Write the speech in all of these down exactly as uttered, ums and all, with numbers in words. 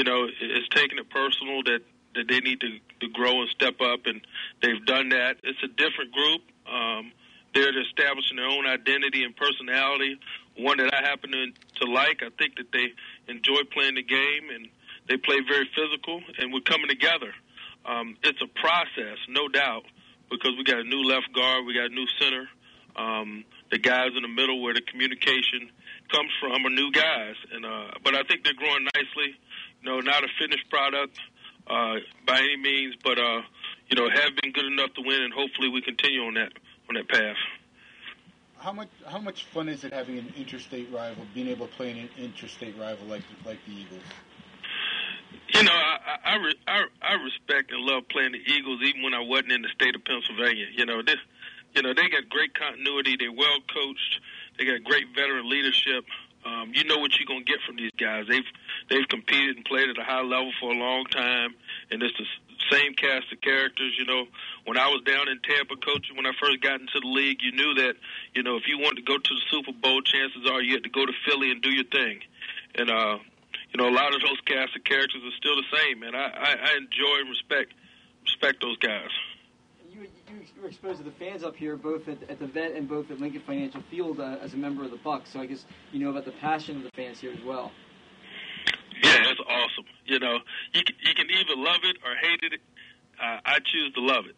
know, is taking it personal that, that they need to, to grow and step up, and they've done that. It's a different group. Um, they're establishing their own identity and personality, one that I happen to, to like. I think that they enjoy playing the game, and they play very physical, and we're coming together. Um, it's a process, no doubt, because we got a new left guard, we got a new center. Um, the guys in the middle where the communication comes from are new guys, and uh, but I think they're growing nicely. You know, not a finished product uh, by any means, but uh, you know, have been good enough to win, and hopefully we continue on that on that path. How much how much fun is it having an interstate rival, being able to play an interstate rival like like the Eagles? You know, I I, re, I I respect and love playing the Eagles, even when I wasn't in the state of Pennsylvania. You know, this, you know, they got great continuity. They're well coached. They got great veteran leadership. Um, you know what you're gonna get from these guys. They've they've competed and played at a high level for a long time, and it's the same cast of characters. You know, when I was down in Tampa coaching, when I first got into the league, you knew that, you know, if you wanted to go to the Super Bowl, chances are you had to go to Philly and do your thing. And uh, you know, a lot of those cast of characters are still the same, and I, I, I enjoy and respect respect those guys. You, you were exposed to the fans up here, both at, at the Vet and both at Lincoln Financial Field uh, as a member of the Bucs. So I guess you know about the passion of the fans here as well. Yeah, that's awesome. You know, you can, you can either love it or hate it. Uh, I choose to love it.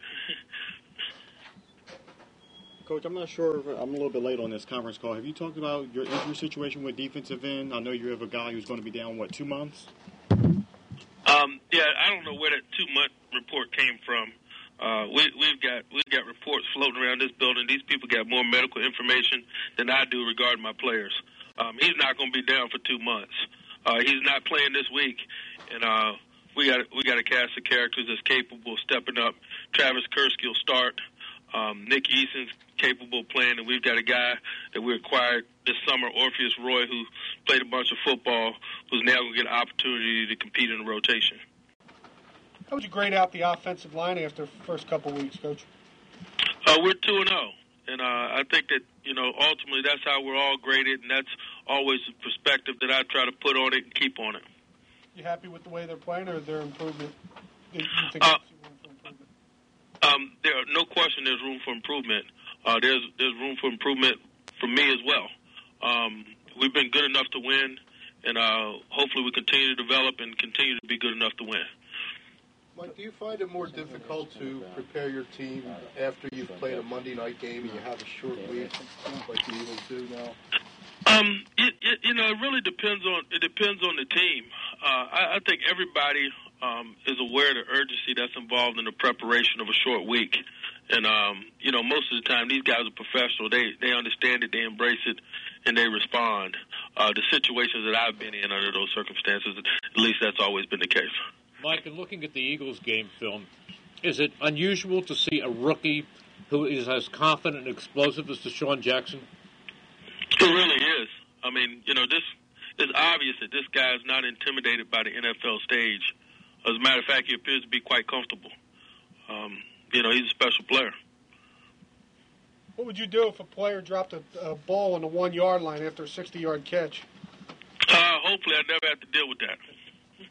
Coach, I'm not sure if I'm a little bit late on this conference call. Have you talked about your injury situation with defensive end? I know you have a guy who's going to be down, what, two months? Um, yeah, I don't know where that two-month report came from. Uh, we, we've got we've got reports floating around this building. These people got more medical information than I do regarding my players. Um, he's not going to be down for two months. Uh, he's not playing this week, and uh, we got we got a cast of characters that's capable of stepping up. Travis Kursky will start. Um, Nick Eason's capable of playing, and we've got a guy that we acquired this summer, Orpheus Roy, who played a bunch of football, who's now going to get an opportunity to compete in the rotation. How would you grade out the offensive line after the first couple weeks, Coach? Uh, we're two and oh, and uh, I think that, you know, ultimately that's how we're all graded, and that's always the perspective that I try to put on it and keep on it. You happy with the way they're playing, or their improvement? Do you think uh, there's room for improvement? Um, there are no question there's room for improvement. Uh, there's there's room for improvement for me as well. Um, we've been good enough to win, and uh, hopefully we continue to develop and continue to be good enough to win. Mike, do you find it more difficult to prepare your team after you've played a Monday night game and you have a short week like the Eagles do now? Um, it, it, you know, it really depends on it depends on the team. Uh, I, I think everybody um, is aware of the urgency that's involved in the preparation of a short week, and um, you know, most of the time these guys are professional. They they understand it, they embrace it, and they respond. Uh, the situations that I've been in under those circumstances, at least that's always been the case. Mike, in looking at the Eagles game film, is it unusual to see a rookie who is as confident and explosive as Deshaun Jackson? It really is. I mean, you know, this it's obvious that this guy is not intimidated by the N F L stage. As a matter of fact, he appears to be quite comfortable. Um, you know, he's a special player. What would you do if a player dropped a, a ball on the one-yard line after a sixty-yard catch? Uh, hopefully I never have to deal with that.